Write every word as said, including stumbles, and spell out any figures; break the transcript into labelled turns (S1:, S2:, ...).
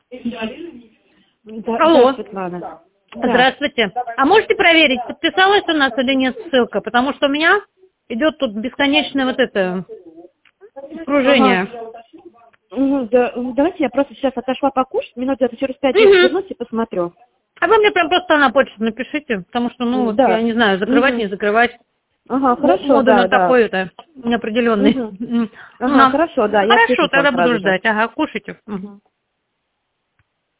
S1: Да,
S2: Алло.
S1: да, Светлана. Да.
S2: Здравствуйте. А можете проверить, подписалась у нас или нет ссылка? Потому что у меня идет тут бесконечное вот это кружение.
S1: Ага. Угу, да, давайте я просто сейчас отошла покушать, минут где-то через пять-десять
S2: Угу.
S1: вернусь и посмотрю.
S2: А вы мне прям просто на почту напишите, потому что, ну, вот, я
S1: Да.
S2: не знаю, закрывать,
S1: Угу.
S2: не закрывать.
S1: Ага, хорошо,
S2: Модуль
S1: да,
S2: он
S1: да.
S2: такой-то, неопределенный.
S1: Угу. Ага,
S2: Ну,
S1: хорошо, да, я
S2: хорошо,
S1: отпишусь вам
S2: тогда буду
S1: сразу же.
S2: ждать. Ага, кушайте. Угу.